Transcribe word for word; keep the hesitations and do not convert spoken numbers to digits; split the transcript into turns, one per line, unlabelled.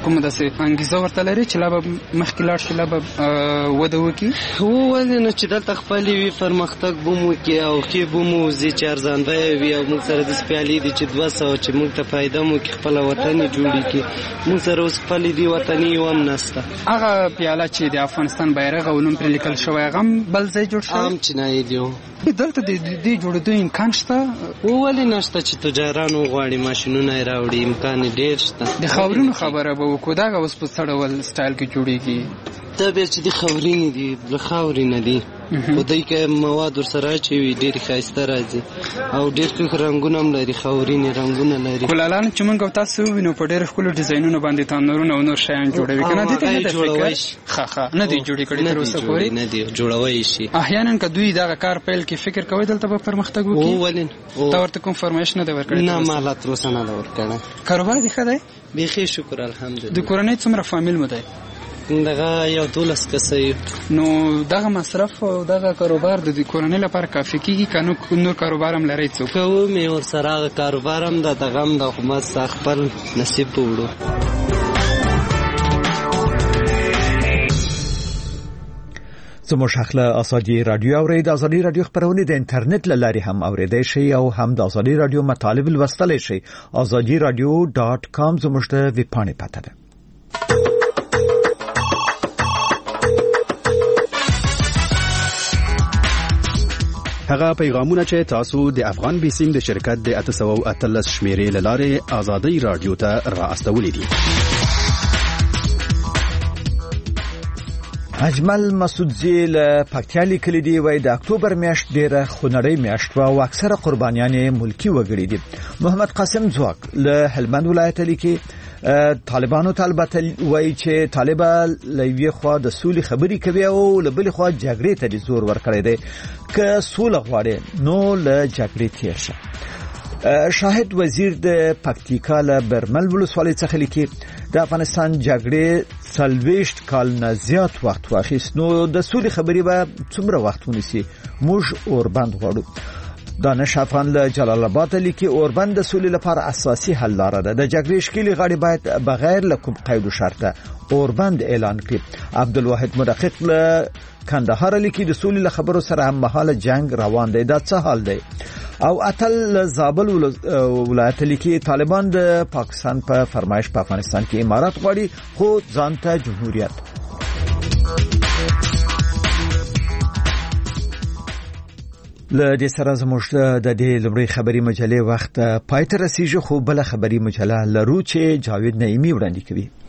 کوم داسې انګیزه ورته لري چې لا به مخکې لاړ شي، لا به وده وکړي؟
ولې نه چې دلته خپلې وي، پرمختګ به مو وکړي او ښې به مو وځي چې ارزان بیه وي او موږ سره داسې پیالې دي چې دوه سوه چې موږ ته فایده مو وکړي، خپله وطن یې جوړې کړي. موږ سره اوس خپلې دي وطني یو هم نشته.
هغه پیاله چې د افغانستان بیرغ او نوم پرې لیکل شوی هغه هم بل ځای جوړ شوی؟
هم چینایي دی.
دلته د دې جوړېدو امکان شته؟
ولې نشته چې تجاران وغواړي ماشینونه یې راوړي، امکان یې ډېر شته.
د خاورونو خبره به وکړو، دغه اوس په څه ډول سټایل کې جوړېږي؟
دا بیا چې د خاورینې دي، له خاورې نه دي، خو دوی که مواد ورسره اچوي ډېرې ښایسته راځي او ډېر ښه رنګونه هم لري، خاورینې رنګونه لري.
کولالان چې موږ او تاسو ووینو په ډېرو ښکلو ډیزاینونو باندې تانورونه او نور شیان جوړوي که نه؟ دې ته نه ده فکر؟ ښه ښه نه دي جوړې کړي تر اوسه پورې؟
نه دي جوړوی شي.
احیانا که دوی دغه کار پیل کړي فکر کوئ دلته به پرمختګ وکړي؟
ولې
تا ورته کوم فرمایش نه دی ورکړی؟
نه، ما لا تر اوسه نه دی ورکړی.
کاروبار دې ښه دی؟
بیخي شکر الحمدلله.
د کورنۍ څومره فامیل مو دی؟
دغه یو دولس کسه یو.
نو دغه مصرف او دغه کاروبار د کورنۍ لپاره کافي کېږي که نور کاروبار هم لرئ څوک؟
کوو مې ورسره هغه کاروبار هم ده، دغه هم ده، خو بس خپل نصیب به وړو.
زموږ حق له ازادي رادیو اورئ. د ازادي رادیو خبرونه د انټرنیټ له لارې هم اوریدای شئ او هم د ازادي رادیو مطالب لوستلی شئ. ازادي رادیو ډاټ کام زموږ د ویب پاڼې پته ده.
هغه پیغامونه چې تاسو د افغان بیسیم د شرکت د اته سوه او اتلس شمیرې له لارې ازادي رادیو ته را استولې دي.
اجمل مسعودزی له پکتیا لیکلي دی، وایي د اکتوبر میاشت ډېره خونړۍ میاشت وه او اکثره قربانیان یې ملکي وګړي دي. محمد قاسم ځواک له هلمند ولایته لیکي طالبانو ته البته وایي چې طالبان له یوې خوا د سولې خبرې کوي او له بلې خوا جګړې ته زور ورکړی دی. که سوله غواړي نو له جګړې تېر شه. شاهد وزیر د پکتیکا له برمل ولسوالۍ څخه لیکي د افغانستان جګړې څلوېښت کال نه زیات وخت واخیست، نو د سولې خبرې به څومره وخت ونیسي؟ موږ اوربند غواړو. دانش افغان له جلال آباد لیکي اوربند د سولې لپاره اساسي حل لاره ده. د جګړې ښکېلې غاړې باید بغیر له کوم قید و شرطه اوربند اعلان کړي. عبدالواحد مدقق له کندهار لیکي د سولې له خبرو سره هم مهاله جنگ روان دی، دا څه حال دی؟ او اتل زابل ولایت لیکي طالبان د پاکستان په فرمایش په افغانستان کې امارات غواړي خو ځان ته جمهوریت. له دې سره زموږ د دې لومړۍ خبري مجلې وخت پای ته رسیږي، خو بل خبري مجله لرو چې جاوید نعیمي وړاندې کوي.